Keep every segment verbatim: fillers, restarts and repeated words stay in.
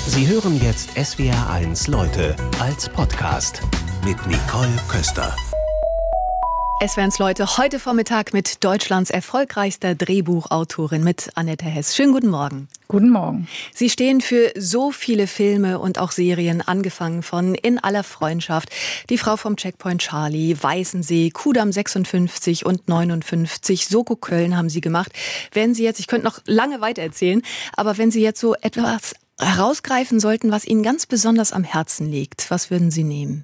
Sie hören jetzt S W R eins Leute als Podcast mit Nicole Köster. S W R eins Leute, heute Vormittag mit Deutschlands erfolgreichster Drehbuchautorin, mit Annette Hess. Schönen guten Morgen. Guten Morgen. Sie stehen für so viele Filme und auch Serien, angefangen von In aller Freundschaft, Die Frau vom Checkpoint Charlie, Weißensee, Kudamm sechsundfünfzig und neunundfünfzig, Soko Köln haben Sie gemacht. Wenn Sie jetzt, ich könnte noch lange weiter erzählen, aber wenn Sie jetzt so etwas herausgreifen sollten, was Ihnen ganz besonders am Herzen liegt, was würden Sie nehmen?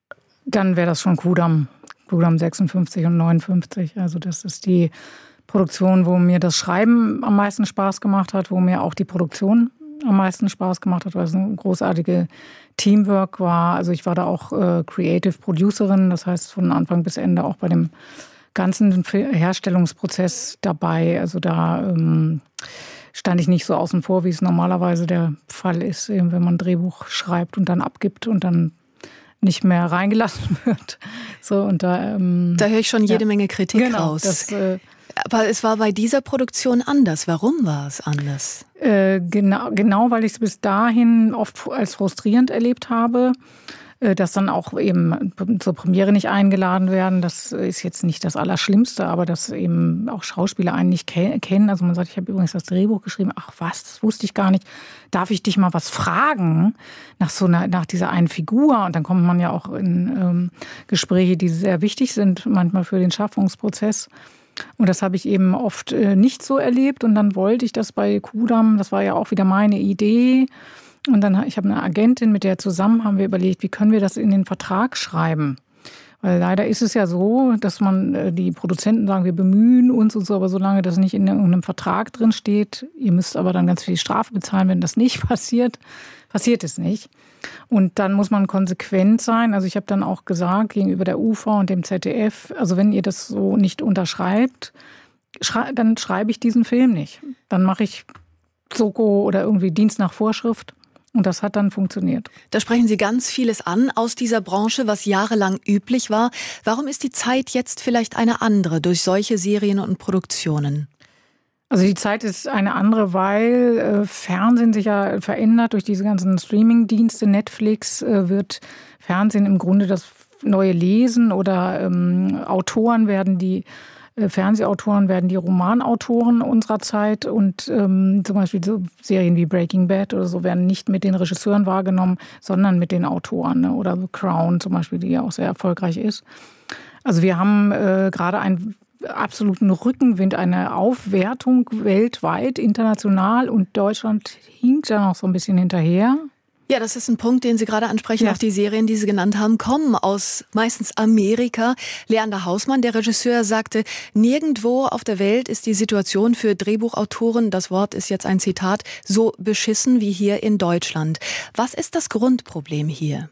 Dann wäre das schon Kudamm. Kudamm sechsundfünfzig und neunundfünfzig. Also das ist die Produktion, wo mir das Schreiben am meisten Spaß gemacht hat, wo mir auch die Produktion am meisten Spaß gemacht hat, weil es eine großartige Teamwork war. Also ich war da auch äh, Creative Producerin, das heißt von Anfang bis Ende auch bei dem ganzen Herstellungsprozess dabei. Also da ähm, stand ich nicht so außen vor, wie es normalerweise der Fall ist, wenn man ein Drehbuch schreibt und dann abgibt und dann nicht mehr reingelassen wird. So, und da, ähm, da höre ich schon jede ja. Menge Kritik genau, raus. Das, äh, Aber es war bei dieser Produktion anders. Warum war es anders? Äh, genau, genau, weil ich es bis dahin oft als frustrierend erlebt habe, äh, dass dann auch eben zur Premiere nicht eingeladen werden. Das ist jetzt nicht das Allerschlimmste, aber dass eben auch Schauspieler einen nicht ke- kennen. Also man sagt, ich habe übrigens das Drehbuch geschrieben. Ach was, das wusste ich gar nicht. Darf ich dich mal was fragen nach so einer, nach dieser einen Figur? Und dann kommt man ja auch in ähm, Gespräche, die sehr wichtig sind, manchmal für den Schaffungsprozess. Und das habe ich eben oft äh, nicht so erlebt. Und dann wollte ich das bei Kudamm, das war ja auch wieder meine Idee. Und dann, ich habe eine Agentin, mit der zusammen haben wir überlegt, wie können wir das in den Vertrag schreiben? Weil leider ist es ja so, dass man, die Produzenten sagen, wir bemühen uns und so, aber solange das nicht in einem Vertrag drin steht, ihr müsst aber dann ganz viel Strafe bezahlen, wenn das nicht passiert, passiert es nicht. Und dann muss man konsequent sein. Also ich habe dann auch gesagt, gegenüber der U V und dem Z D F, also wenn ihr das so nicht unterschreibt, schrei- dann schreibe ich diesen Film nicht. Dann mache ich Soko oder irgendwie Dienst nach Vorschrift. Und das hat dann funktioniert. Da sprechen Sie ganz vieles an aus dieser Branche, was jahrelang üblich war. Warum ist die Zeit jetzt vielleicht eine andere durch solche Serien und Produktionen? Also die Zeit ist eine andere, weil äh, Fernsehen sich ja verändert durch diese ganzen Streaming-Dienste. Netflix äh, wird Fernsehen im Grunde das neue Lesen oder ähm, Autoren werden die Fernsehautoren werden die Romanautoren unserer Zeit und ähm, zum Beispiel so Serien wie Breaking Bad oder so werden nicht mit den Regisseuren wahrgenommen, sondern mit den Autoren, ne? Oder The Crown zum Beispiel, die ja auch sehr erfolgreich ist. Also wir haben äh, gerade einen absoluten Rückenwind, eine Aufwertung weltweit, international, und Deutschland hinkt da noch so ein bisschen hinterher. Ja, das ist ein Punkt, den Sie gerade ansprechen. Ja. Auch die Serien, die Sie genannt haben, kommen aus meistens Amerika. Leander Hausmann, der Regisseur, sagte, nirgendwo auf der Welt ist die Situation für Drehbuchautoren, das Wort ist jetzt ein Zitat, so beschissen wie hier in Deutschland. Was ist das Grundproblem hier?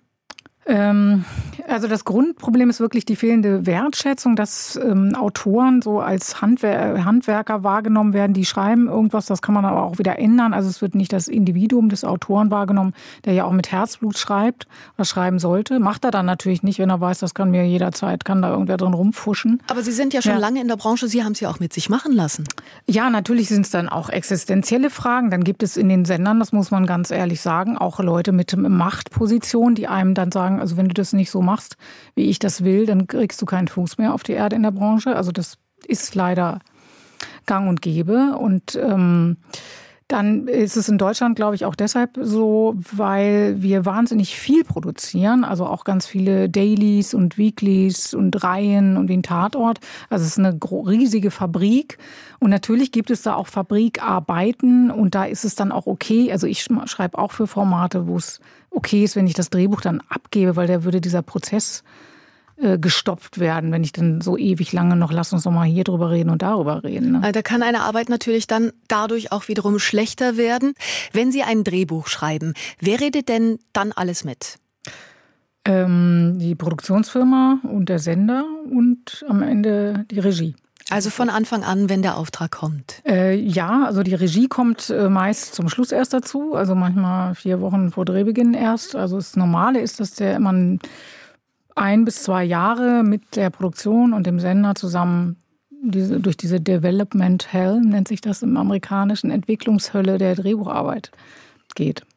Ähm, also das Grundproblem ist wirklich die fehlende Wertschätzung, dass ähm, Autoren so als Handwer- Handwerker wahrgenommen werden, die schreiben irgendwas, das kann man aber auch wieder ändern. Also es wird nicht das Individuum des Autoren wahrgenommen, der ja auch mit Herzblut schreibt oder schreiben sollte. Macht er dann natürlich nicht, wenn er weiß, das kann mir jederzeit, kann da irgendwer drin rumfuschen. Aber Sie sind ja schon ja. lange in der Branche, Sie haben es ja auch mit sich machen lassen. Ja, natürlich sind es dann auch existenzielle Fragen. Dann gibt es in den Sendern, das muss man ganz ehrlich sagen, auch Leute mit Machtposition, die einem dann sagen, also wenn du das nicht so machst, wie ich das will, dann kriegst du keinen Fuß mehr auf die Erde in der Branche. Also das ist leider gang und gäbe. Und ähm, dann ist es in Deutschland, glaube ich, auch deshalb so, weil wir wahnsinnig viel produzieren. Also auch ganz viele Dailies und Weeklies und Reihen und wie ein Tatort. Also es ist eine riesige Fabrik. Und natürlich gibt es da auch Fabrikarbeiten. Und da ist es dann auch okay. Also ich schreibe auch für Formate, wo es okay ist, wenn ich das Drehbuch dann abgebe, weil da würde dieser Prozess äh, gestoppt werden, wenn ich dann so ewig lange noch, lass uns doch mal hier drüber reden und darüber reden. Ne? Da kann eine Arbeit natürlich dann dadurch auch wiederum schlechter werden. Wenn Sie ein Drehbuch schreiben, wer redet denn dann alles mit? Ähm, die Produktionsfirma und der Sender und am Ende die Regie. Also von Anfang an, wenn der Auftrag kommt? Äh, ja, also die Regie kommt äh, meist zum Schluss erst dazu, also manchmal vier Wochen vor Drehbeginn erst. Also das Normale ist, dass der man ein bis zwei Jahre mit der Produktion und dem Sender zusammen diese, durch diese Development Hell, nennt sich das im amerikanischen, Entwicklungshölle der Drehbucharbeit geht.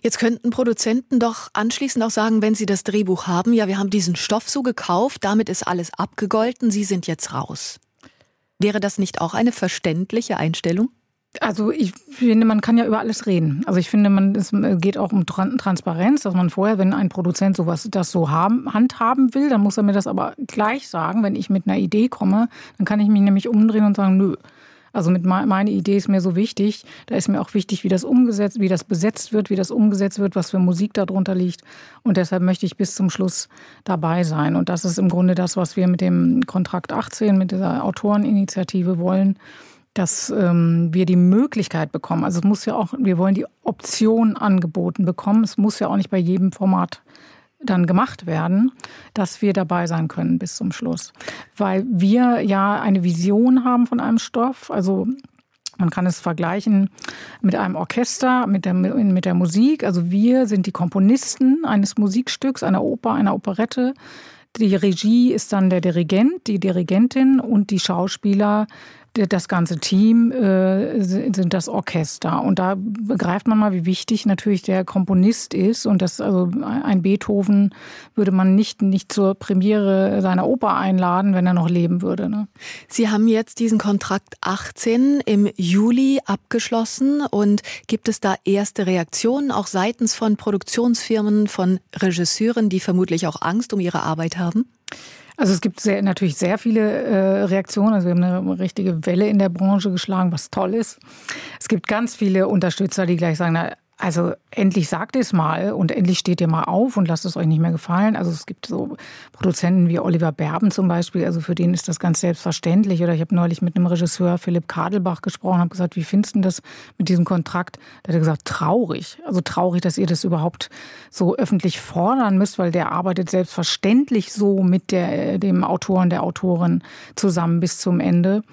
Jetzt könnten Produzenten doch anschließend auch sagen, wenn sie das Drehbuch haben, ja, wir haben diesen Stoff so gekauft, damit ist alles abgegolten, Sie sind jetzt raus. Wäre das nicht auch eine verständliche Einstellung? Also ich finde, man kann ja über alles reden. Also ich finde, man, es geht auch um Transparenz, dass man vorher, wenn ein Produzent sowas das so haben, handhaben will, dann muss er mir das aber gleich sagen. Wenn ich mit einer Idee komme, dann kann ich mich nämlich umdrehen und sagen, nö. Also mit meine Idee ist mir so wichtig. Da ist mir auch wichtig, wie das umgesetzt, wie das besetzt wird, wie das umgesetzt wird, was für Musik darunter liegt. Und deshalb möchte ich bis zum Schluss dabei sein. Und das ist im Grunde das, was wir mit dem Kontrakt achtzehn, mit dieser Autoreninitiative wollen, dass ähm, wir die Möglichkeit bekommen. Also es muss ja auch, wir wollen die Option angeboten bekommen. Es muss ja auch nicht bei jedem Format dann gemacht werden, dass wir dabei sein können bis zum Schluss. Weil wir ja eine Vision haben von einem Stoff. Also man kann es vergleichen mit einem Orchester, mit der, mit der Musik. Also wir sind die Komponisten eines Musikstücks, einer Oper, einer Operette. Die Regie ist dann der Dirigent, die Dirigentin und die Schauspieler. Das ganze Team äh, sind das Orchester. Und da begreift man mal, wie wichtig natürlich der Komponist ist. Und das, also ein Beethoven würde man nicht, nicht zur Premiere seiner Oper einladen, wenn er noch leben würde. Ne? Sie haben jetzt diesen Kontrakt achtzehn im Juli abgeschlossen. Und gibt es da erste Reaktionen, auch seitens von Produktionsfirmen, von Regisseuren, die vermutlich auch Angst um ihre Arbeit haben? Also es gibt sehr, natürlich sehr viele äh, Reaktionen. Also wir haben eine richtige Welle in der Branche geschlagen, was toll ist. Es gibt ganz viele Unterstützer, die gleich sagen, na, also endlich sagt es mal und endlich steht ihr mal auf und lasst es euch nicht mehr gefallen. Also es gibt so Produzenten wie Oliver Berben zum Beispiel, also für den ist das ganz selbstverständlich. Oder ich habe neulich mit einem Regisseur, Philipp Kadelbach, gesprochen, habe gesagt, wie findest du das mit diesem Kontrakt? Da hat er gesagt, traurig. Also traurig, dass ihr das überhaupt so öffentlich fordern müsst, weil der arbeitet selbstverständlich so mit der, dem Autor und der Autorin zusammen bis zum Ende.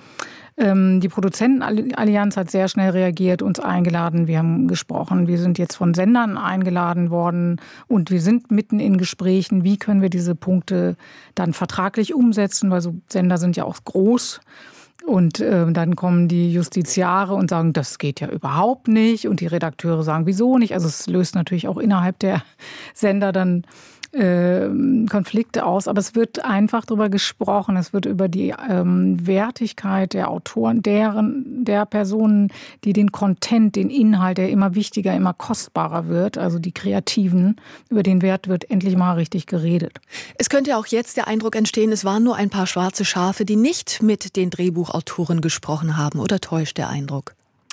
Die Produzentenallianz hat sehr schnell reagiert, uns eingeladen. Wir haben gesprochen. Wir sind jetzt von Sendern eingeladen worden und wir sind mitten in Gesprächen. Wie können wir diese Punkte dann vertraglich umsetzen? Weil so Sender sind ja auch groß. Und äh, dann kommen die Justiziare und sagen, das geht ja überhaupt nicht. Und die Redakteure sagen, wieso nicht? Also es löst natürlich auch innerhalb der Sender dann Konflikte aus, aber es wird einfach darüber gesprochen, es wird über die ähm, Wertigkeit der Autoren, deren, der Personen, die den Content, den Inhalt, der immer wichtiger, immer kostbarer wird, also die Kreativen, über den Wert wird endlich mal richtig geredet. Es könnte auch jetzt der Eindruck entstehen, es waren nur ein paar schwarze Schafe, die nicht mit den Drehbuchautoren gesprochen haben, oder täuscht der Eindruck?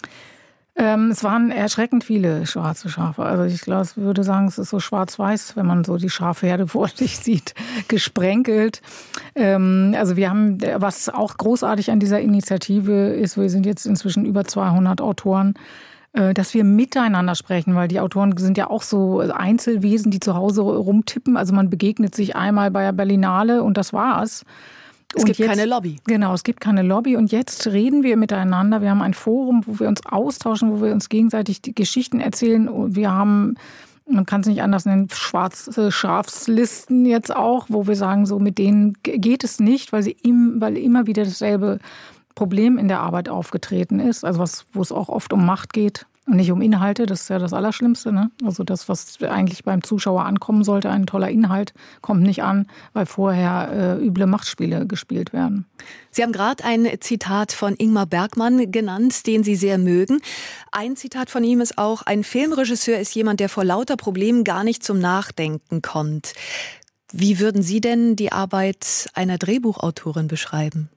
Ähm, es waren erschreckend viele schwarze Schafe. Also ich glaube, ich würde sagen, es ist so schwarz-weiß, wenn man so die Schafherde vor sich sieht, gesprenkelt. Ähm, also wir haben, was auch großartig an dieser Initiative ist, wir sind jetzt inzwischen über zweihundert Autoren, äh, dass wir miteinander sprechen, weil die Autoren sind ja auch so Einzelwesen, die zu Hause rumtippen. Also man begegnet sich einmal bei der Berlinale und das war's. Es und gibt jetzt, keine Lobby. Genau, es gibt keine Lobby. Und jetzt reden wir miteinander. Wir haben ein Forum, wo wir uns austauschen, wo wir uns gegenseitig die Geschichten erzählen. Wir haben, man kann es nicht anders nennen, schwarze Schafslisten jetzt auch, wo wir sagen, so mit denen geht es nicht, weil, sie im, weil immer wieder dasselbe Problem in der Arbeit aufgetreten ist. Also was, wo es auch oft um Macht geht. Und nicht um Inhalte, das ist ja das Allerschlimmste. Ne? Also das, was eigentlich beim Zuschauer ankommen sollte, ein toller Inhalt, kommt nicht an, weil vorher äh, üble Machtspiele gespielt werden. Sie haben gerade ein Zitat von Ingmar Bergman genannt, den Sie sehr mögen. Ein Zitat von ihm ist auch, ein Filmregisseur ist jemand, der vor lauter Problemen gar nicht zum Nachdenken kommt. Wie würden Sie denn die Arbeit einer Drehbuchautorin beschreiben?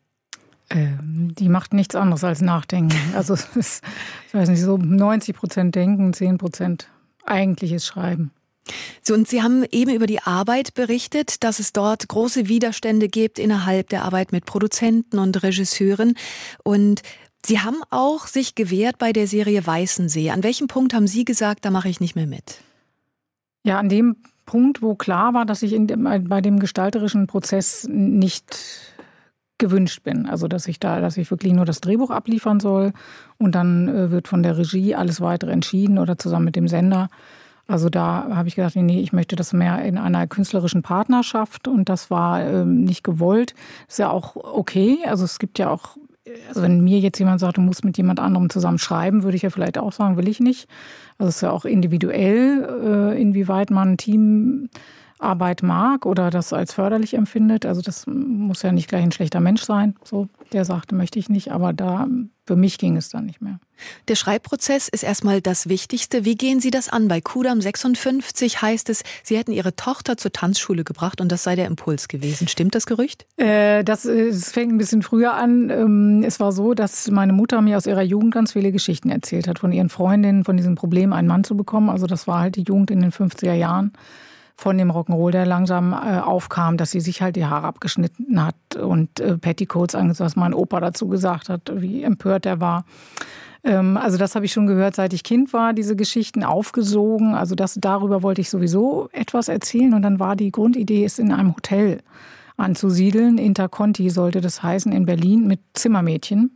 Die macht nichts anderes als nachdenken. Also es ist, ich weiß nicht, so neunzig Prozent denken, zehn Prozent eigentliches Schreiben. So, und Sie haben eben über die Arbeit berichtet, dass es dort große Widerstände gibt innerhalb der Arbeit mit Produzenten und Regisseuren. Und Sie haben auch sich gewehrt bei der Serie Weißensee. An welchem Punkt haben Sie gesagt, da mache ich nicht mehr mit? Ja, an dem Punkt, wo klar war, dass ich in dem, bei dem gestalterischen Prozess nicht gewünscht bin. Also dass ich da, dass ich wirklich nur das Drehbuch abliefern soll und dann äh, wird von der Regie alles weitere entschieden oder zusammen mit dem Sender. Also da habe ich gedacht, nee, ich möchte das mehr in einer künstlerischen Partnerschaft und das war ähm, nicht gewollt. Ist ja auch okay. Also es gibt ja auch also wenn mir jetzt jemand sagt, du musst mit jemand anderem zusammen schreiben, würde ich ja vielleicht auch sagen, will ich nicht. Also es ist ja auch individuell, inwieweit man Teamarbeit mag oder das als förderlich empfindet. Also das muss ja nicht gleich ein schlechter Mensch sein, so, der sagte, möchte ich nicht, aber da für mich ging es dann nicht mehr. Der Schreibprozess ist erstmal das Wichtigste. Wie gehen Sie das an? Bei Kudam sechsundfünfzig heißt es, Sie hätten Ihre Tochter zur Tanzschule gebracht und das sei der Impuls gewesen. Stimmt das Gerücht? Äh, das, das fängt ein bisschen früher an. Ähm, es war so, dass meine Mutter mir aus ihrer Jugend ganz viele Geschichten erzählt hat, von ihren Freundinnen, von diesem Problem, einen Mann zu bekommen. Also das war halt die Jugend in den fünfziger Jahren. Von dem Rock'n'Roll, der langsam äh, aufkam, dass sie sich halt die Haare abgeschnitten hat und äh, Petticoats angezogen, was mein Opa dazu gesagt hat, wie empört er war. Ähm, also das habe ich schon gehört, seit ich Kind war, diese Geschichten aufgesogen. Also das, darüber wollte ich sowieso etwas erzählen. Und dann war die Grundidee, es in einem Hotel anzusiedeln. Interconti sollte das heißen, in Berlin mit Zimmermädchen.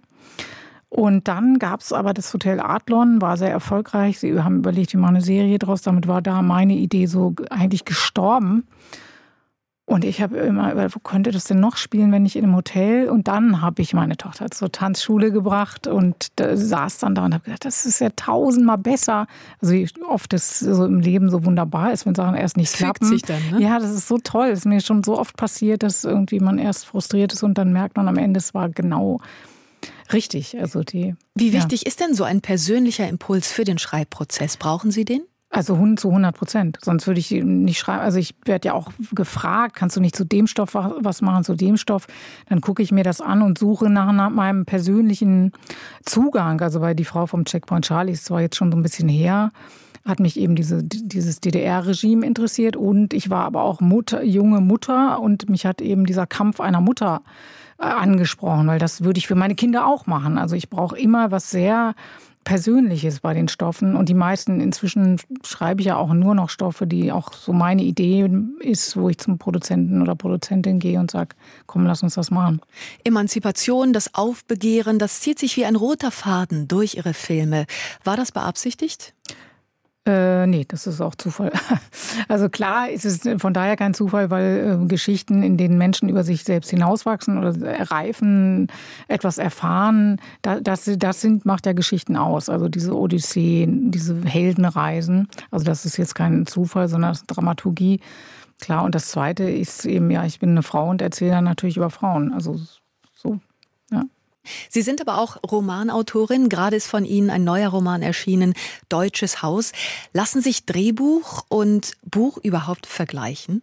Und dann gab es aber das Hotel Adlon, war sehr erfolgreich. Sie haben überlegt, wir machen eine Serie draus. Damit war da meine Idee so eigentlich gestorben. Und ich habe immer überlegt, wo könnte das denn noch spielen, wenn nicht in einem Hotel? Und dann habe ich meine Tochter zur Tanzschule gebracht und da saß dann da und habe gedacht, das ist ja tausendmal besser. Also wie oft es so im Leben so wunderbar ist, wenn Sachen erst nicht das klappen. Fügt sich dann, ne? Ja, das ist so toll. Das ist mir schon so oft passiert, dass irgendwie man erst frustriert ist und dann merkt man am Ende, es war genau richtig. Also die, Wie wichtig ja. ist denn so ein persönlicher Impuls für den Schreibprozess? Brauchen Sie den? Also zu hundert Prozent. Sonst würde ich nicht schreiben. Also ich werde ja auch gefragt, kannst du nicht zu dem Stoff was machen, zu dem Stoff? Dann gucke ich mir das an und suche nach, nach meinem persönlichen Zugang. Also bei Die Frau vom Checkpoint Charlie ist zwar jetzt schon so ein bisschen her, hat mich eben diese, dieses D D R-Regime interessiert und ich war aber auch Mutter, junge Mutter und mich hat eben dieser Kampf einer Mutter angesprochen, weil das würde ich für meine Kinder auch machen. Also ich brauche immer was sehr Persönliches bei den Stoffen und die meisten, inzwischen schreibe ich ja auch nur noch Stoffe, die auch so meine Idee ist, wo ich zum Produzenten oder Produzentin gehe und sage, komm, lass uns das machen. Emanzipation, das Aufbegehren, das zieht sich wie ein roter Faden durch Ihre Filme. War das beabsichtigt? Äh, nee, das ist auch Zufall. Also klar ist es von daher kein Zufall, weil äh, Geschichten, in denen Menschen über sich selbst hinauswachsen oder reifen, etwas erfahren, da, das, das sind, macht ja Geschichten aus. Also diese Odysseen, diese Heldenreisen. Also das ist jetzt kein Zufall, sondern das ist Dramaturgie. Klar, und das Zweite ist eben, ja, ich bin eine Frau und erzähle dann natürlich über Frauen. Also so, ja. Sie sind aber auch Romanautorin. Gerade ist von Ihnen ein neuer Roman erschienen, Deutsches Haus. Lassen sich Drehbuch und Buch überhaupt vergleichen?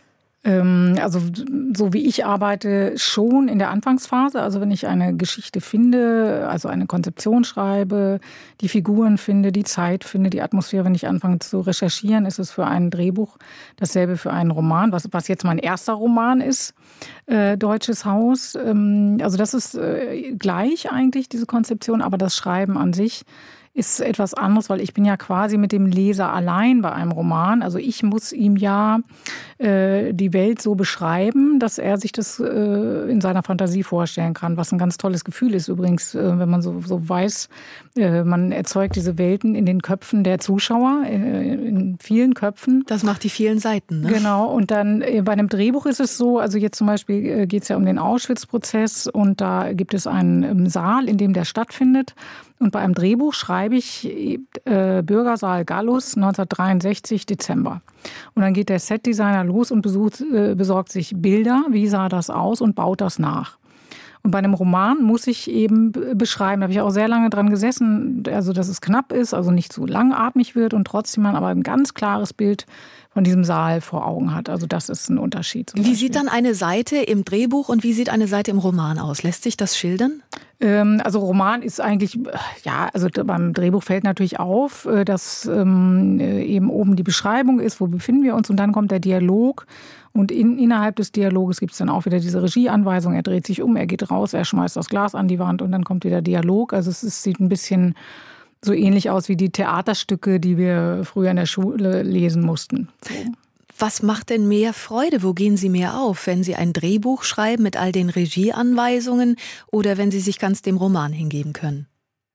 Also so wie ich arbeite, schon in der Anfangsphase. Also wenn ich eine Geschichte finde, also eine Konzeption schreibe, die Figuren finde, die Zeit finde, die Atmosphäre, wenn ich anfange zu recherchieren, ist es für ein Drehbuch dasselbe für einen Roman, was, was jetzt mein erster Roman ist, äh, Deutsches Haus. Ähm, also das ist äh, gleich eigentlich, diese Konzeption, aber das Schreiben an sich ist etwas anderes, weil ich bin ja quasi mit dem Leser allein bei einem Roman. Also ich muss ihm ja äh, die Welt so beschreiben, dass er sich das äh, in seiner Fantasie vorstellen kann, was ein ganz tolles Gefühl ist übrigens, äh, wenn man so, so weiß, äh, man erzeugt diese Welten in den Köpfen der Zuschauer, äh, in vielen Köpfen. Das macht die vielen Seiten, ne? Genau, und dann äh, bei einem Drehbuch ist es so, also jetzt zum Beispiel äh, geht es ja um den Auschwitz-Prozess und da gibt es einen ähm, Saal, in dem der stattfindet. Und bei einem Drehbuch schreibe ich äh, Bürgersaal Gallus neunzehnhundertdreiundsechzig Dezember. Und dann geht der Setdesigner los und besucht, äh, besorgt sich Bilder, wie sah das aus und baut das nach. Und bei einem Roman muss ich eben beschreiben, da habe ich auch sehr lange dran gesessen, also dass es knapp ist, also nicht so langatmig wird und trotzdem man aber ein ganz klares Bild von diesem Saal vor Augen hat. Also das ist ein Unterschied. Wie sieht dann eine Seite im Drehbuch und wie sieht eine Seite im Roman aus? Lässt sich das schildern? Also Roman ist eigentlich, ja, also beim Drehbuch fällt natürlich auf, dass ähm, eben oben die Beschreibung ist, wo befinden wir uns und dann kommt der Dialog und in, innerhalb des Dialoges gibt es dann auch wieder diese Regieanweisung, er dreht sich um, er geht raus, er schmeißt das Glas an die Wand und dann kommt wieder Dialog. Also es ist, sieht ein bisschen so ähnlich aus wie die Theaterstücke, die wir früher in der Schule lesen mussten. So. Was macht denn mehr Freude? Wo gehen Sie mehr auf? Wenn Sie ein Drehbuch schreiben mit all den Regieanweisungen oder wenn Sie sich ganz dem Roman hingeben können?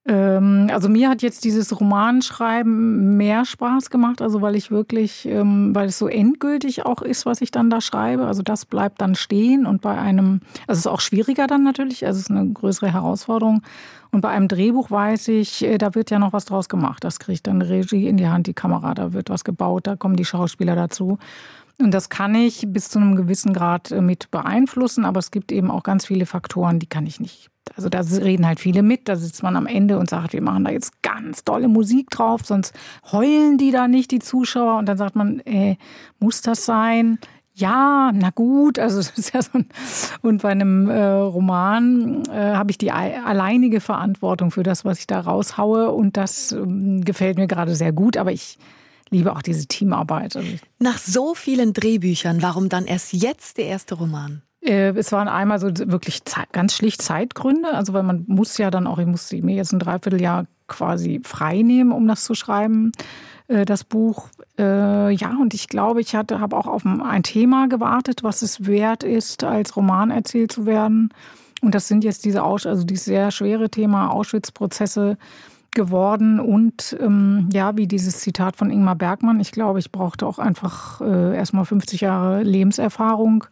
Also mir hat jetzt dieses Romanschreiben mehr Spaß gemacht, also weil ich wirklich, weil es so endgültig auch ist, was ich dann da schreibe. Also das bleibt dann stehen und bei einem, also es ist auch schwieriger dann natürlich, also es ist eine größere Herausforderung. Und bei einem Drehbuch weiß ich, da wird ja noch was draus gemacht. Das kriegt dann Regie in die Hand, die Kamera, da wird was gebaut, da kommen die Schauspieler dazu. Und das kann ich bis zu einem gewissen Grad mit beeinflussen, aber es gibt eben auch ganz viele Faktoren, die kann ich nicht. Also da reden halt viele mit, da sitzt man am Ende und sagt, wir machen da jetzt ganz tolle Musik drauf, sonst heulen die da nicht, die Zuschauer. Und dann sagt man, äh, muss das sein? Ja, na gut, also das ist ja so ein, und bei einem äh, Roman äh, habe ich die alleinige Verantwortung für das, was ich da raushaue und das äh, gefällt mir gerade sehr gut, aber ich liebe auch diese Teamarbeit. Nach so vielen Drehbüchern, warum dann erst jetzt der erste Roman? Es waren einmal so wirklich ganz schlicht Zeitgründe, also weil man muss ja dann auch, ich muss mir jetzt ein Dreivierteljahr quasi frei nehmen, um das zu schreiben, das Buch. Ja, und ich glaube, ich hatte, habe auch auf ein Thema gewartet, was es wert ist, als Roman erzählt zu werden. Und das sind jetzt diese, also dieses sehr schwere Thema Auschwitz-Prozesse geworden und ähm, ja, wie dieses Zitat von Ingmar Bergman, ich glaube, ich brauchte auch einfach äh, erstmal fünfzig Jahre Lebenserfahrung,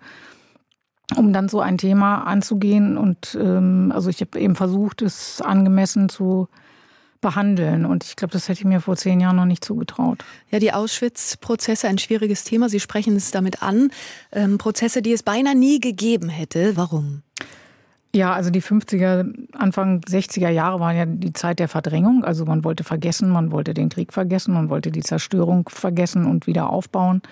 um dann so ein Thema anzugehen. Und ähm, also ich habe eben versucht, es angemessen zu behandeln. Und ich glaube, das hätte ich mir vor zehn Jahren noch nicht zugetraut. Ja, die Auschwitz-Prozesse, ein schwieriges Thema. Sie sprechen es damit an. Ähm, Prozesse, die es beinahe nie gegeben hätte. Warum? Ja, also die fünfziger, Anfang sechziger Jahre waren ja die Zeit der Verdrängung. Also man wollte vergessen, man wollte den Krieg vergessen, man wollte die Zerstörung vergessen und wieder aufbauen.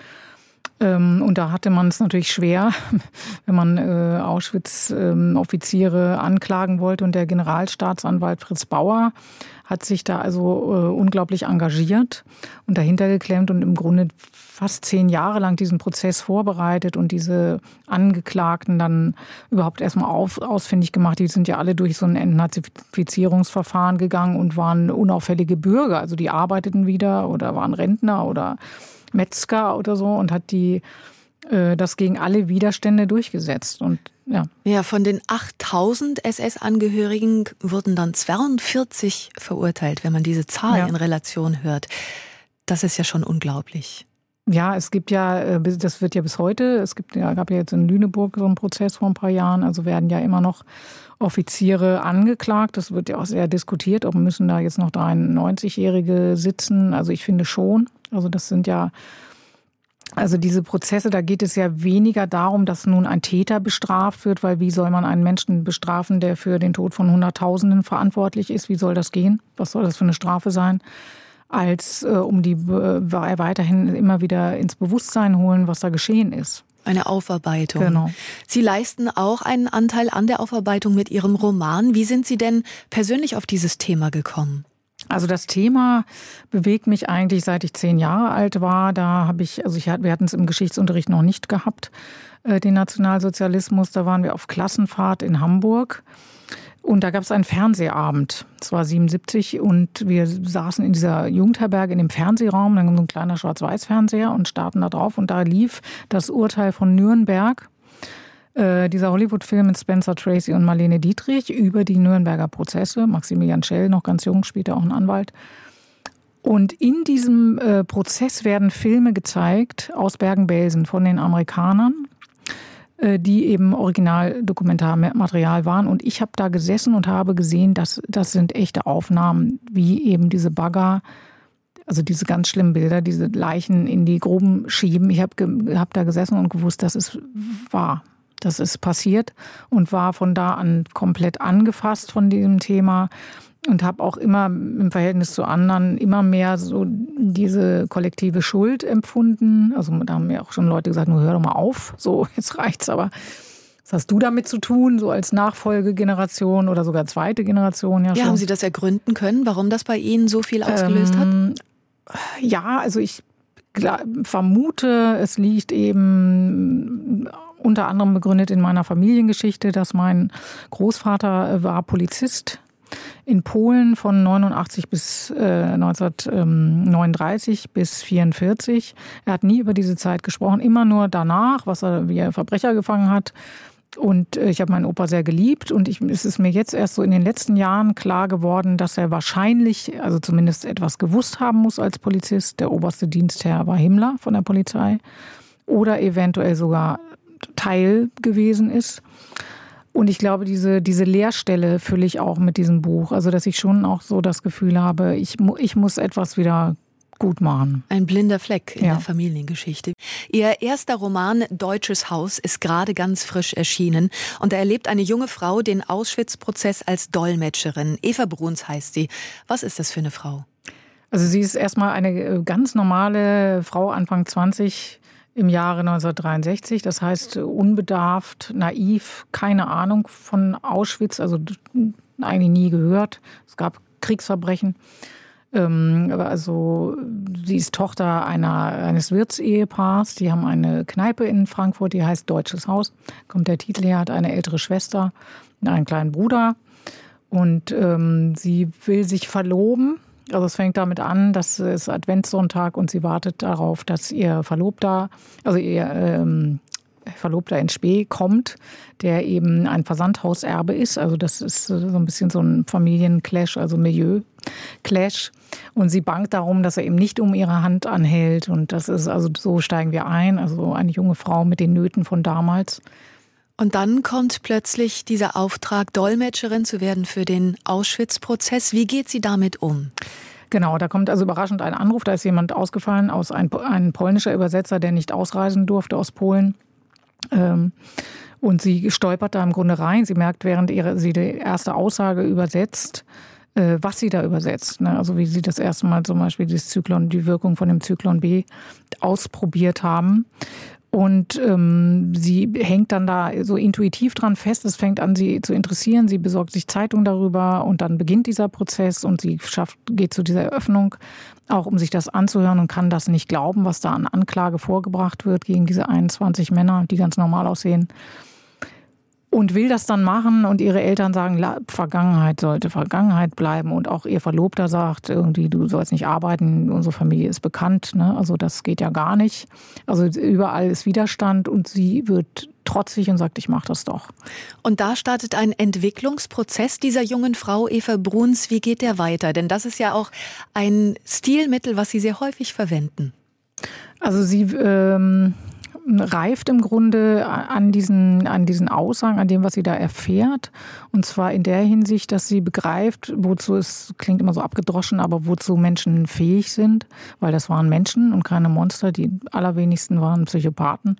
Und da hatte man es natürlich schwer, wenn man äh, Auschwitz-Offiziere ähm, anklagen wollte. Und der Generalstaatsanwalt Fritz Bauer hat sich da also äh, unglaublich engagiert und dahinter geklemmt und im Grunde fast zehn Jahre lang diesen Prozess vorbereitet und diese Angeklagten dann überhaupt erstmal auf, ausfindig gemacht. Die sind ja alle durch so ein Entnazifizierungsverfahren gegangen und waren unauffällige Bürger. Also die arbeiteten wieder oder waren Rentner oder Metzger oder so und hat die äh, das gegen alle Widerstände durchgesetzt. Und ja. Ja, von den achttausend S S-Angehörigen wurden dann zweiundvierzig verurteilt, wenn man diese Zahl ja. in Relation hört. Das ist ja schon unglaublich. Ja, es gibt ja, das wird ja bis heute, es gibt, ja, gab ja jetzt in Lüneburg so einen Prozess vor ein paar Jahren, also werden ja immer noch Offiziere angeklagt. Das wird ja auch sehr diskutiert, ob müssen da jetzt noch dreiundneunzigjährige sitzen. Also ich finde schon. Also das sind ja, also diese Prozesse, da geht es ja weniger darum, dass nun ein Täter bestraft wird, weil wie soll man einen Menschen bestrafen, der für den Tod von Hunderttausenden verantwortlich ist? Wie soll das gehen? Was soll das für eine Strafe sein? Als äh, um die äh, weiterhin immer wieder ins Bewusstsein holen, was da geschehen ist. Eine Aufarbeitung. Genau. Sie leisten auch einen Anteil an der Aufarbeitung mit Ihrem Roman. Wie sind Sie denn persönlich auf dieses Thema gekommen? Also das Thema bewegt mich eigentlich, seit ich zehn Jahre alt war. Da habe ich, also ich, wir hatten es im Geschichtsunterricht noch nicht gehabt, äh, den Nationalsozialismus. Da waren wir auf Klassenfahrt in Hamburg. Und da gab es einen Fernsehabend. Es war siebenundsiebzig und wir saßen in dieser Jugendherberge in dem Fernsehraum, dann so ein kleiner Schwarz-Weiß-Fernseher und starrten da drauf. Und da lief das Urteil von Nürnberg, äh, dieser Hollywood-Film mit Spencer Tracy und Marlene Dietrich über die Nürnberger Prozesse. Maximilian Schell, noch ganz jung, später auch ein Anwalt. Und in diesem äh, Prozess werden Filme gezeigt aus Bergen-Belsen von den Amerikanern, die eben Originaldokumentarmaterial waren. Und ich habe da gesessen und habe gesehen, dass das sind echte Aufnahmen, wie eben diese Bagger, also diese ganz schlimmen Bilder, diese Leichen in die Gruben schieben. Ich habe hab da gesessen und gewusst, das ist wahr. Das ist passiert und war von da an komplett angefasst von diesem Thema. Und habe auch immer im Verhältnis zu anderen immer mehr so diese kollektive Schuld empfunden. Also da haben mir auch schon Leute gesagt, nur hör doch mal auf, so jetzt reicht's aber. Was hast du damit zu tun, so als Nachfolgegeneration oder sogar zweite Generation? Ja, ja, schon. Haben Sie das ergründen können, warum das bei Ihnen so viel ausgelöst ähm, hat? Ja, also ich vermute, es liegt eben unter anderem begründet in meiner Familiengeschichte, dass mein Großvater war Polizist in Polen von neunundachtzig bis äh, neunzehnhundertneununddreißig bis vierundvierzig. Er hat nie über diese Zeit gesprochen, immer nur danach, was er, wie er Verbrecher gefangen hat. Und ich habe meinen Opa sehr geliebt und ich, es ist mir jetzt erst so in den letzten Jahren klar geworden, dass er wahrscheinlich, also zumindest etwas gewusst haben muss als Polizist. Der oberste Dienstherr war Himmler von der Polizei oder eventuell sogar Teil gewesen ist. Und ich glaube, diese, diese Leerstelle fülle ich auch mit diesem Buch. Also dass ich schon auch so das Gefühl habe, ich, ich muss etwas wieder gut machen. Ein blinder Fleck in ja. der Familiengeschichte. Ihr erster Roman Deutsches Haus ist gerade ganz frisch erschienen und da erlebt eine junge Frau den Auschwitz-Prozess als Dolmetscherin. Eva Bruns heißt sie. Was ist das für eine Frau? Also sie ist erstmal eine ganz normale Frau, Anfang zwanzig im Jahre neunzehnhundertdreiundsechzig. Das heißt unbedarft, naiv, keine Ahnung von Auschwitz, also eigentlich nie gehört. Es gab Kriegsverbrechen. Also sie ist Tochter einer, eines Wirtsehepaars. Die haben eine Kneipe in Frankfurt, die heißt Deutsches Haus. Kommt der Titel her, hat eine ältere Schwester und einen kleinen Bruder. Und ähm, sie will sich verloben. Also es fängt damit an, dass es Adventssonntag und sie wartet darauf, dass ihr Verlobter, also ihr ähm, Verlobter in Spee kommt, der eben ein Versandhauserbe ist. Also das ist so ein bisschen so ein Familienclash, also Milieu-Clash. Und sie bangt darum, dass er eben nicht um ihre Hand anhält. Und das ist, also so steigen wir ein. Also eine junge Frau mit den Nöten von damals. Und dann kommt plötzlich dieser Auftrag, Dolmetscherin zu werden für den Auschwitz-Prozess. Wie geht sie damit um? Genau, da kommt also überraschend ein Anruf. Da ist jemand ausgefallen, aus ein, ein polnischer Übersetzer, der nicht ausreisen durfte aus Polen. Und sie stolpert da im Grunde rein. Sie merkt, während ihre, sie die erste Aussage übersetzt, was sie da übersetzt. Also wie sie das erste Mal zum Beispiel das Zyklon, die Wirkung von dem Zyklon B ausprobiert haben. Und ähm, sie hängt dann da so intuitiv dran fest. Es fängt an, sie zu interessieren. Sie besorgt sich Zeitung darüber und dann beginnt dieser Prozess und sie schafft, geht zu dieser Eröffnung, auch um sich das anzuhören und kann das nicht glauben, was da an Anklage vorgebracht wird gegen diese einundzwanzig Männer, die ganz normal aussehen. Und will das dann machen und ihre Eltern sagen, Vergangenheit sollte Vergangenheit bleiben. Und auch ihr Verlobter sagt irgendwie, du sollst nicht arbeiten, unsere Familie ist bekannt. Ne? Also das geht ja gar nicht. Also überall ist Widerstand und sie wird trotzig und sagt, ich mache das doch. Und da startet ein Entwicklungsprozess dieser jungen Frau, Eva Bruns. Wie geht der weiter? Denn das ist ja auch ein Stilmittel, was Sie sehr häufig verwenden. Also sie... Ähm reift im Grunde an diesen, an diesen Aussagen, an dem, was sie da erfährt. Und zwar in der Hinsicht, dass sie begreift, wozu es, klingt immer so abgedroschen, aber wozu Menschen fähig sind. Weil das waren Menschen und keine Monster. Die allerwenigsten waren Psychopathen.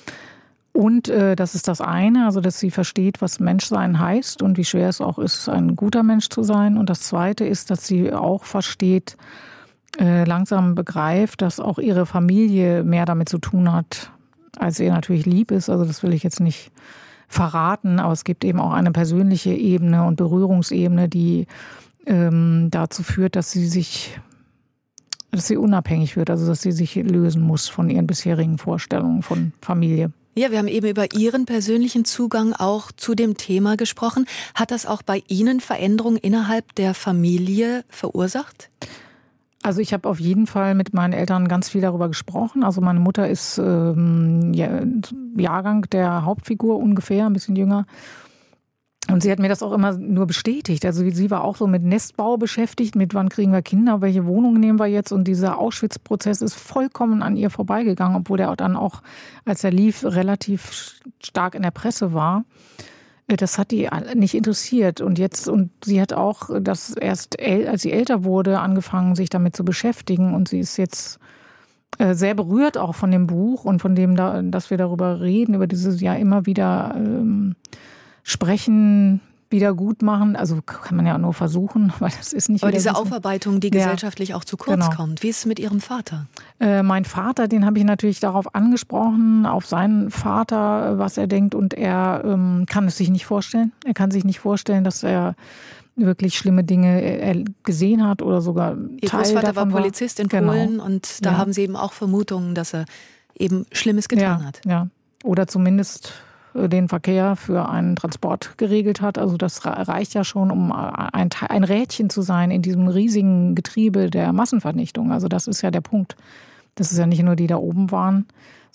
Und äh, das ist das eine, also dass sie versteht, was Menschsein heißt und wie schwer es auch ist, ein guter Mensch zu sein. Und das zweite ist, dass sie auch versteht, äh, langsam begreift, dass auch ihre Familie mehr damit zu tun hat, als ihr natürlich lieb ist. Also das will ich jetzt nicht verraten, aber es gibt eben auch eine persönliche Ebene und Berührungsebene, die ähm, dazu führt, dass sie sich, dass sie unabhängig wird, also dass sie sich lösen muss von ihren bisherigen Vorstellungen von Familie. Ja, wir haben eben über Ihren persönlichen Zugang auch zu dem Thema gesprochen. Hat das auch bei Ihnen Veränderungen innerhalb der Familie verursacht? Also ich habe auf jeden Fall mit meinen Eltern ganz viel darüber gesprochen. Also meine Mutter ist ähm, ja, Jahrgang der Hauptfigur ungefähr, ein bisschen jünger. Und sie hat mir das auch immer nur bestätigt. Also sie war auch so mit Nestbau beschäftigt, mit wann kriegen wir Kinder, welche Wohnung nehmen wir jetzt. Und dieser Auschwitz-Prozess ist vollkommen an ihr vorbeigegangen, obwohl er dann auch, als er lief, relativ stark in der Presse war. Das hat die nicht interessiert. Und jetzt, und sie hat auch das erst, als sie älter wurde, angefangen, sich damit zu beschäftigen. Und sie ist jetzt sehr berührt auch von dem Buch und von dem, dass wir darüber reden, über dieses ja immer wieder ähm, sprechen, wieder gut machen. Also kann man ja nur versuchen, weil das ist nicht. Aber diese so Aufarbeitung, die gesellschaftlich ja auch zu kurz genau. kommt. Wie ist es mit Ihrem Vater? Äh, mein Vater, den habe ich natürlich darauf angesprochen, auf seinen Vater, was er denkt. Und er ähm, kann es sich nicht vorstellen. Er kann sich nicht vorstellen, dass er wirklich schlimme Dinge gesehen hat oder sogar Ihr Teil Großvater davon war Polizist in genau. Polen und da ja. haben Sie eben auch Vermutungen, dass er eben Schlimmes getan ja, hat. Ja, oder zumindest den Verkehr für einen Transport geregelt hat. Also das reicht ja schon, um ein, ein Rädchen zu sein in diesem riesigen Getriebe der Massenvernichtung. Also das ist ja der Punkt. Das ist ja nicht nur die da oben waren,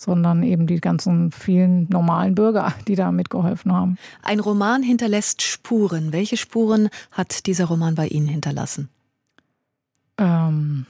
sondern eben die ganzen vielen normalen Bürger, die da mitgeholfen haben. Ein Roman hinterlässt Spuren. Welche Spuren hat dieser Roman bei Ihnen hinterlassen? Ähm,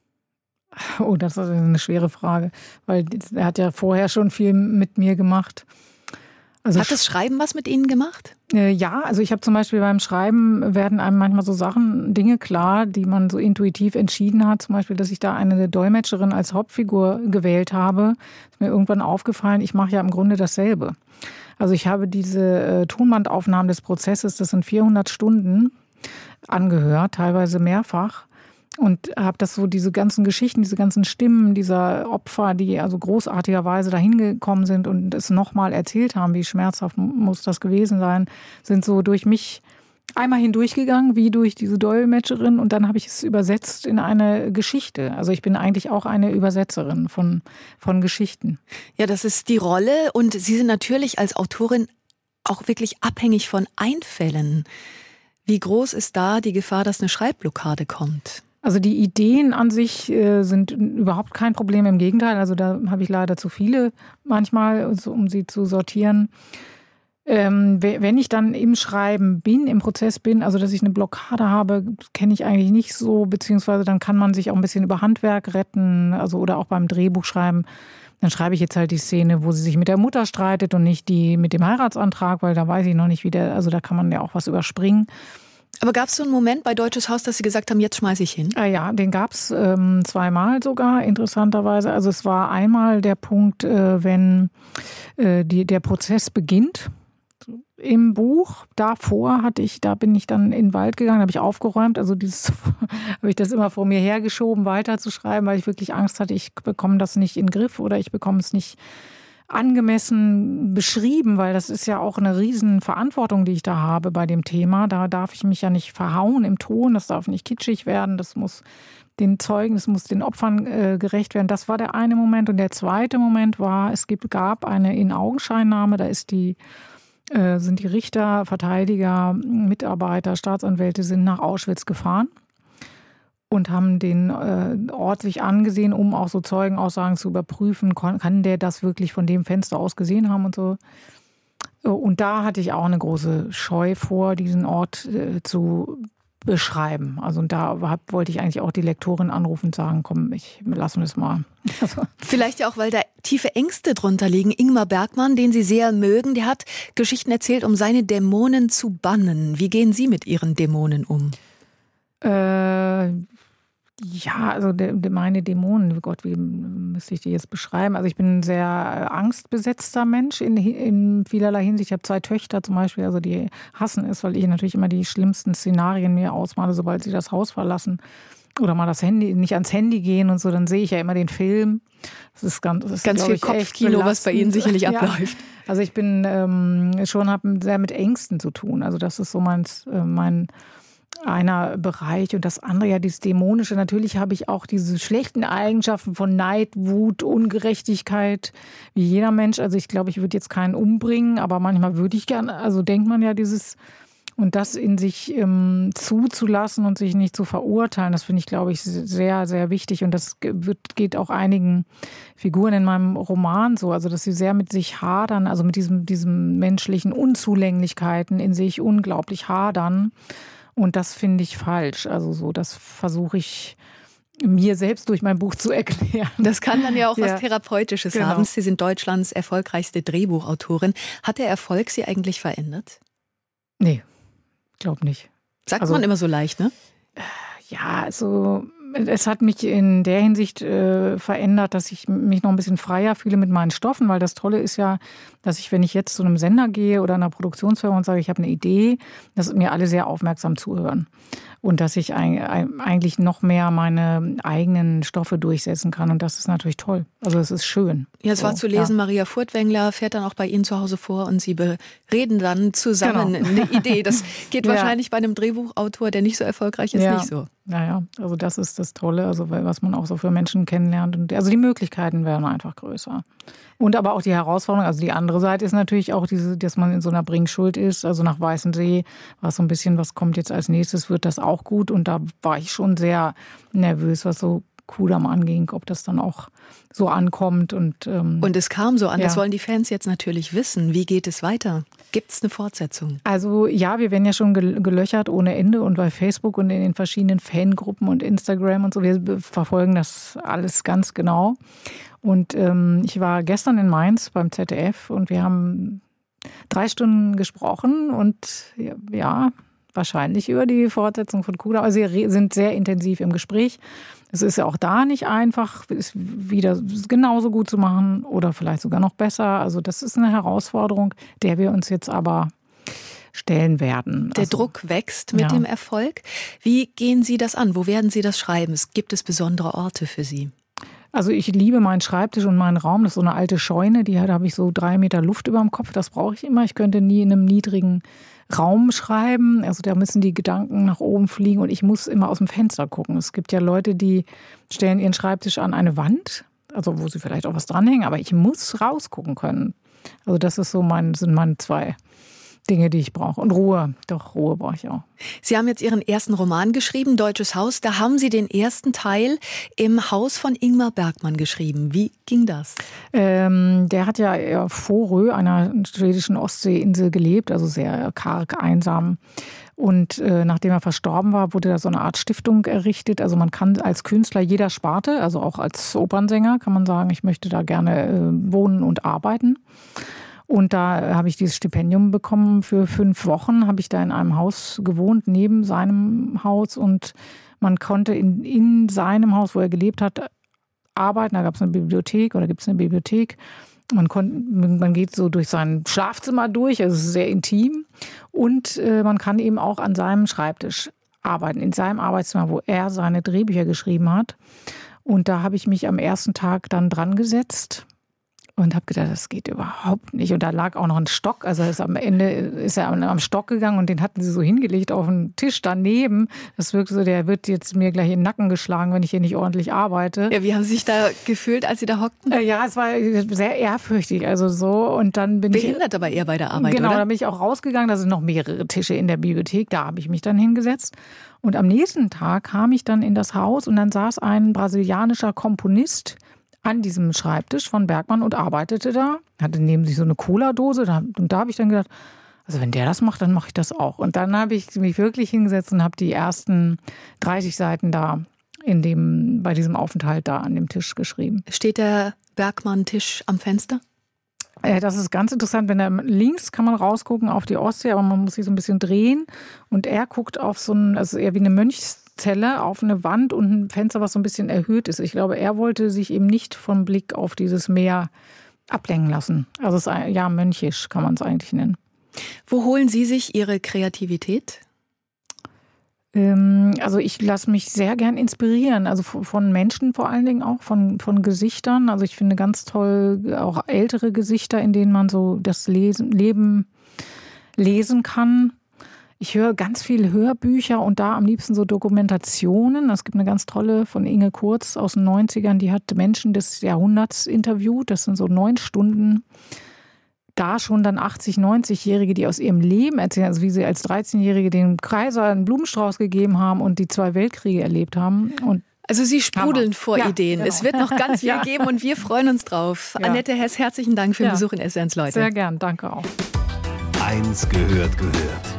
oh, das ist eine schwere Frage, weil er hat ja vorher schon viel mit mir gemacht. Also hat das Schreiben was mit Ihnen gemacht? Äh, ja, also ich habe zum Beispiel beim Schreiben werden einem manchmal so Sachen, Dinge klar, die man so intuitiv entschieden hat. Zum Beispiel, dass ich da eine Dolmetscherin als Hauptfigur gewählt habe. Ist mir irgendwann aufgefallen, ich mache ja im Grunde dasselbe. Also ich habe diese äh, Tonbandaufnahmen des Prozesses, das sind vierhundert Stunden, angehört, teilweise mehrfach. Und habe das so, diese ganzen Geschichten, diese ganzen Stimmen dieser Opfer, die also großartigerweise dahin gekommen sind und es nochmal erzählt haben, wie schmerzhaft muss das gewesen sein, sind so durch mich einmal hindurchgegangen, wie durch diese Dolmetscherin. Und dann habe ich es übersetzt in eine Geschichte. Also ich bin eigentlich auch eine Übersetzerin von, von Geschichten. Ja, das ist die Rolle. Und Sie sind natürlich als Autorin auch wirklich abhängig von Einfällen. Wie groß ist da die Gefahr, dass eine Schreibblockade kommt? Also die Ideen an sich äh, sind überhaupt kein Problem, im Gegenteil. Also da habe ich leider zu viele manchmal, so, um sie zu sortieren. Ähm, wenn ich dann im Schreiben bin, im Prozess bin, also dass ich eine Blockade habe, kenne ich eigentlich nicht so, beziehungsweise dann kann man sich auch ein bisschen über Handwerk retten, also oder auch beim Drehbuchschreiben. Dann schreibe ich jetzt halt die Szene, wo sie sich mit der Mutter streitet und nicht die mit dem Heiratsantrag, weil da weiß ich noch nicht, wie der, also da kann man ja auch was überspringen. Aber gab es so einen Moment bei Deutsches Haus, dass Sie gesagt haben, jetzt schmeiße ich hin? Ah ja, den gab es ähm, zweimal sogar, interessanterweise. Also es war einmal der Punkt, äh, wenn äh, die, der Prozess beginnt im Buch. Davor hatte ich, da bin ich dann in den Wald gegangen, habe ich aufgeräumt. Also dieses habe ich das immer vor mir hergeschoben, weiterzuschreiben, weil ich wirklich Angst hatte, ich bekomme das nicht in den Griff oder ich bekomme es nicht angemessen beschrieben, weil das ist ja auch eine riesen Verantwortung, die ich da habe bei dem Thema. Da darf ich mich ja nicht verhauen im Ton, das darf nicht kitschig werden, das muss den Zeugen, das muss den Opfern äh, gerecht werden. Das war der eine Moment. Und der zweite Moment war, es gibt, gab eine In-Augenscheinnahme, da ist die, äh, sind die Richter, Verteidiger, Mitarbeiter, Staatsanwälte sind nach Auschwitz gefahren und haben den äh, Ort sich angesehen, um auch so Zeugenaussagen zu überprüfen. Kann der das wirklich von dem Fenster aus gesehen haben und so. Und da hatte ich auch eine große Scheu vor, diesen Ort äh, zu beschreiben. Also und da hab, wollte ich eigentlich auch die Lektorin anrufen und sagen, komm, ich lassen wir es mal. Also. Vielleicht ja auch, weil da tiefe Ängste drunter liegen. Ingmar Bergman, den Sie sehr mögen, der hat Geschichten erzählt, um seine Dämonen zu bannen. Wie gehen Sie mit Ihren Dämonen um? Äh, ja, also de, de meine Dämonen, oh Gott, wie müsste ich die jetzt beschreiben? Also ich bin ein sehr angstbesetzter Mensch in, in vielerlei Hinsicht. Ich habe zwei Töchter zum Beispiel, also die hassen es, weil ich natürlich immer die schlimmsten Szenarien mir ausmale, sobald sie das Haus verlassen oder mal das Handy, nicht ans Handy gehen und so, dann sehe ich ja immer den Film. Das ist ganz, das ist, ganz viel ich, Kopfkino, was bei Ihnen sicherlich ja. abläuft. Also ich bin ähm, schon, habe sehr mit Ängsten zu tun. Also das ist so mein, mein einer Bereich und das andere ja dieses Dämonische. Natürlich habe ich auch diese schlechten Eigenschaften von Neid, Wut, Ungerechtigkeit, wie jeder Mensch. Also ich glaube, ich würde jetzt keinen umbringen, aber manchmal würde ich gerne, also denkt man ja dieses, und das in sich ähm, zuzulassen und sich nicht zu verurteilen, das finde ich, glaube ich, sehr, sehr wichtig. Und das wird, geht auch einigen Figuren in meinem Roman so, also dass sie sehr mit sich hadern, also mit diesem, diesem menschlichen Unzulänglichkeiten in sich unglaublich hadern. Und das finde ich falsch. Also so, das versuche ich mir selbst durch mein Buch zu erklären. Das kann dann ja auch ja. was Therapeutisches genau. haben. Sie sind Deutschlands erfolgreichste Drehbuchautorin. Hat der Erfolg Sie eigentlich verändert? Nee, glaube nicht. Sagt also, man immer so leicht, ne? Ja, also es hat mich in der Hinsicht äh, verändert, dass ich mich noch ein bisschen freier fühle mit meinen Stoffen, weil das Tolle ist ja, dass ich, wenn ich jetzt zu einem Sender gehe oder einer Produktionsfirma und sage, ich habe eine Idee, dass mir alle sehr aufmerksam zuhören. Und dass ich eigentlich noch mehr meine eigenen Stoffe durchsetzen kann. Und das ist natürlich toll. Also es ist schön. Ja, es war so, zu lesen, ja. Maria Furtwängler fährt dann auch bei Ihnen zu Hause vor und Sie bereden dann zusammen genau. eine Idee. Das geht ja. wahrscheinlich bei einem Drehbuchautor, der nicht so erfolgreich ist, ja. nicht so. Naja, also das ist das Tolle, also was man auch so für Menschen kennenlernt. Und also die Möglichkeiten werden einfach größer. Und aber auch die Herausforderung, also die andere Seite ist natürlich auch diese, dass man in so einer Bringschuld ist. Also nach Weißensee war es so ein bisschen, was kommt jetzt als nächstes, wird das auch gut. Und da war ich schon sehr nervös, was so Kudamm anging, ob das dann auch so ankommt. Und, ähm, und es kam so an. Ja. Das wollen die Fans jetzt natürlich wissen. Wie geht es weiter? Gibt es eine Fortsetzung? Also ja, wir werden ja schon gelöchert ohne Ende und bei Facebook und in den verschiedenen Fangruppen und Instagram und so. Wir verfolgen das alles ganz genau. Und ähm, ich war gestern in Mainz beim Z D F und wir haben drei Stunden gesprochen und ja, wahrscheinlich über die Fortsetzung von Kudamm. Also wir sind sehr intensiv im Gespräch. Es ist ja auch da nicht einfach, es wieder genauso gut zu machen oder vielleicht sogar noch besser. Also das ist eine Herausforderung, der wir uns jetzt aber stellen werden. Der also, Druck wächst mit ja. dem Erfolg. Wie gehen Sie das an? Wo werden Sie das schreiben? Gibt es besondere Orte für Sie? Also ich liebe meinen Schreibtisch und meinen Raum. Das ist so eine alte Scheune, die da habe ich so drei Meter Luft über dem Kopf. Das brauche ich immer. Ich könnte nie in einem niedrigen Raum schreiben. Also da müssen die Gedanken nach oben fliegen und ich muss immer aus dem Fenster gucken. Es gibt ja Leute, die stellen ihren Schreibtisch an eine Wand, also wo sie vielleicht auch was dranhängen, aber ich muss rausgucken können. Also das ist so mein, sind meine zwei Dinge, die ich brauche. Und Ruhe, doch Ruhe brauche ich auch. Sie haben jetzt Ihren ersten Roman geschrieben, Deutsches Haus. Da haben Sie den ersten Teil im Haus von Ingmar Bergman geschrieben. Wie ging das? Ähm, der hat ja auf Fårö, einer schwedischen Ostseeinsel, gelebt, also sehr karg, einsam. Und äh, nachdem er verstorben war, wurde da so eine Art Stiftung errichtet. Also man kann als Künstler jeder Sparte, also auch als Opernsänger, kann man sagen, ich möchte da gerne äh, wohnen und arbeiten. Und da habe ich dieses Stipendium bekommen für fünf Wochen, habe ich da in einem Haus gewohnt, neben seinem Haus. Und man konnte in, in seinem Haus, wo er gelebt hat, arbeiten. Da gab es eine Bibliothek oder gibt es eine Bibliothek. Man, konnte, man geht so durch sein Schlafzimmer durch, also es ist sehr intim. Und äh, man kann eben auch an seinem Schreibtisch arbeiten, in seinem Arbeitszimmer, wo er seine Drehbücher geschrieben hat. Und da habe ich mich am ersten Tag dann dran gesetzt und habe gedacht, das geht überhaupt nicht. Und da lag auch noch ein Stock. Also ist am Ende ist er am Stock gegangen und den hatten sie so hingelegt auf den Tisch daneben. Das wirkte so, der wird jetzt mir gleich in den Nacken geschlagen, wenn ich hier nicht ordentlich arbeite. Ja, wie haben Sie sich da gefühlt, als Sie da hockten? Äh, ja, es war sehr ehrfürchtig. Also so. Und dann bin Behindert ich, aber eher bei der Arbeit, genau, oder? Da bin ich auch rausgegangen. Da sind noch mehrere Tische in der Bibliothek. Da habe ich mich dann hingesetzt. Und am nächsten Tag kam ich dann in das Haus und dann saß ein brasilianischer Komponist an diesem Schreibtisch von Bergman und arbeitete da, hatte neben sich so eine Cola-Dose und da habe ich dann gedacht, also wenn der das macht, dann mache ich das auch. Und dann habe ich mich wirklich hingesetzt und habe die ersten dreißig Seiten da in dem, bei diesem Aufenthalt da an dem Tisch geschrieben. Steht der Bergman-Tisch am Fenster? Das ist ganz interessant, wenn er links kann man rausgucken auf die Ostsee, aber man muss sich so ein bisschen drehen und er guckt auf so ein, also eher wie eine Mönchszelle auf eine Wand und ein Fenster, was so ein bisschen erhöht ist. Ich glaube, er wollte sich eben nicht vom Blick auf dieses Meer ablenken lassen. Also es ist ja mönchisch, kann man es eigentlich nennen. Wo holen Sie sich Ihre Kreativität? Also ich lasse mich sehr gern inspirieren, also von Menschen vor allen Dingen auch, von, von Gesichtern. Also ich finde ganz toll auch ältere Gesichter, in denen man so das Lesen, Leben lesen kann. Ich höre ganz viele Hörbücher und da am liebsten so Dokumentationen. Es gibt eine ganz tolle von Inge Kurz aus den neunzigern, die hat Menschen des Jahrhunderts interviewt. Das sind so neun Stunden. Da schon dann achtzig-, neunzigjährige, die aus ihrem Leben erzählen, also wie sie als dreizehnjährige dem Kaiser einen Blumenstrauß gegeben haben und die zwei Weltkriege erlebt haben. Und also Sie sprudeln vor ja, Ideen. genau. Es wird noch ganz viel ja. geben und wir freuen uns drauf. Ja. Annette Hess, herzlichen Dank für den ja. Besuch in S W R eins, Leute. Sehr gern, danke auch. Eins gehört gehört.